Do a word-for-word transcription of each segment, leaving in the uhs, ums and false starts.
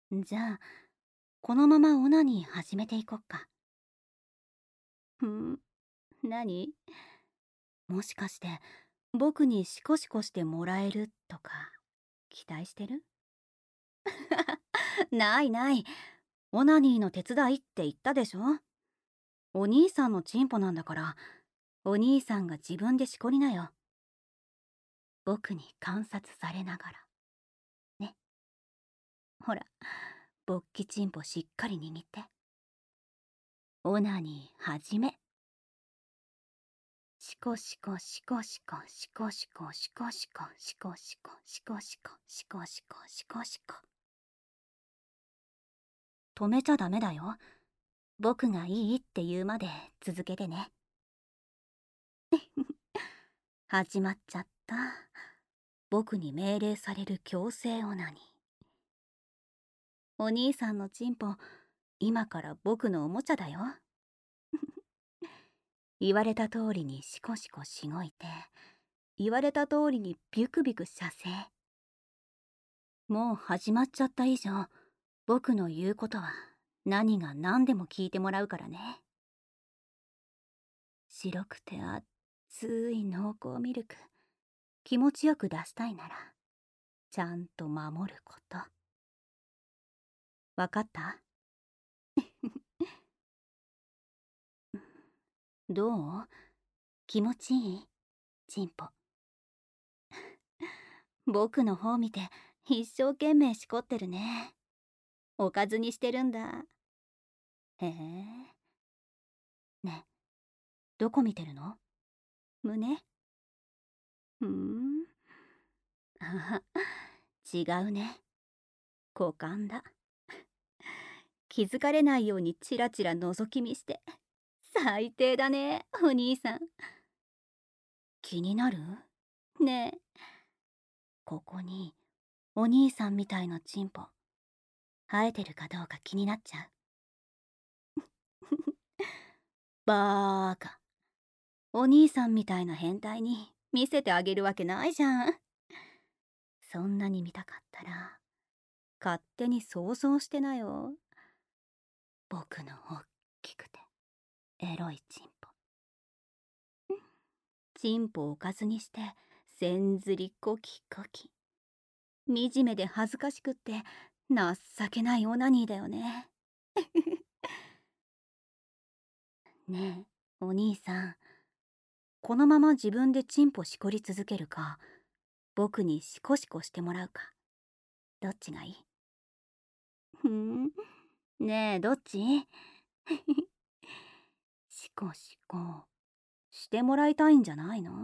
じゃあ、このままオナニー始めていこっか。ふん、何？もしかして、僕にシコシコしてもらえるとか、期待してる？ないない。オナニーの手伝いって言ったでしょ。お兄さんのチンポなんだから、お兄さんが自分でしこりなよ。僕に観察されながら。ね。ほら、勃起チンポしっかり握って。オナニー始め。シコシコシコシコシコシコシコシコシコシコシコシコシコシコシコシコ。止めちゃダメだよ。僕がいいって言うまで続けてね。始まっちゃった。僕に命令される強制オナニー。お兄さんのチンポ、今から僕のおもちゃだよ。言われた通りにシコシコしごいて、言われた通りにビュクビュク射精。もう始まっちゃった以上、僕の言うことは何が何でも聞いてもらうからね。白くて熱い濃厚ミルク、気持ちよく出したいなら、ちゃんと守ること。わかった？どう？気持ちいい？チンポ。僕の方見て一生懸命しこってるね。おかずにしてるんだ。へえ。ねえ、どこ見てるの？胸？ふーん。あは、違うね。股間だ。気づかれないようにチラチラ覗き見して。最低だね、お兄さん。気になる？ねえ、ここにお兄さんみたいなチンポ生えてるかどうか気になっちゃう。バーカ。お兄さんみたいな変態に見せてあげるわけないじゃん。そんなに見たかったら勝手に想像してなよ。僕のおっきくてエロいチンポ。チンポをおかずにしてせんずりコキコキ。惨めで恥ずかしくって情けないオナニーだよね。ねえ、お兄さん、このまま自分でチンポしこり続けるか、僕にシコシコしてもらうか、どっちがいい？ふん、ねえ、どっち？シコシコしてもらいたいんじゃないの？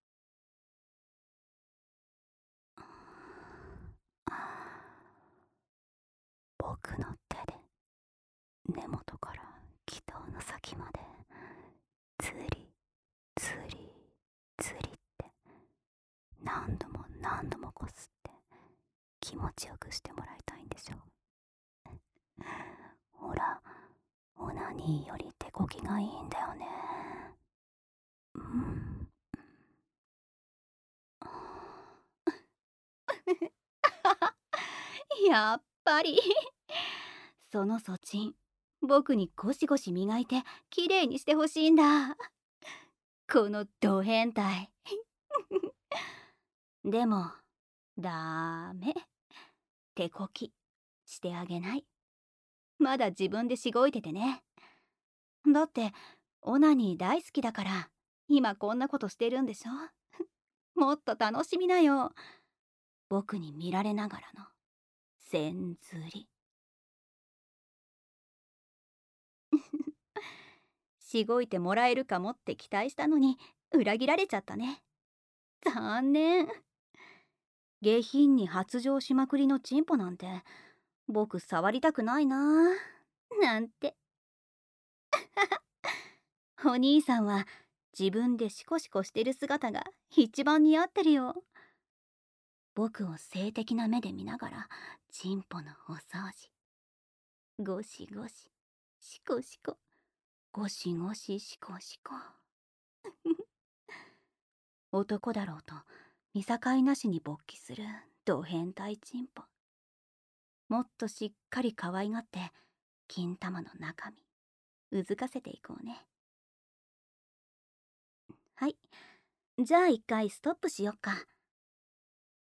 僕の手で根元から気筒の先までつりつりつりって何度も何度もこすって気持ちよくしてもらいたいんでしょ。ほら、オナニーより手こきがいいんだよね。うん。やっぱりそのそちん、僕にゴシゴシ磨いてきれいにしてほしいんだ。このド変態。でもダメ、手こきしてあげない。まだ自分でしごいててね。だってオナニー大好きだから今こんなことしてるんでしょ。もっと楽しみなよ、僕に見られながらのせんずり。しごいてもらえるかもって期待したのに裏切られちゃったね。残念。下品に発情しまくりのチンポなんて僕触りたくないななんて。お兄さんは自分でシコシコしてる姿が一番似合ってるよ。僕を性的な目で見ながらチンポのお掃除。ゴシゴシシコシコゴシゴシシコシコ。男だろうと見境なしに勃起するド変態チンポ。 もっとしっかり可愛がって金玉の中身うずかせていこうね。はい、じゃあ一回ストップしよっか。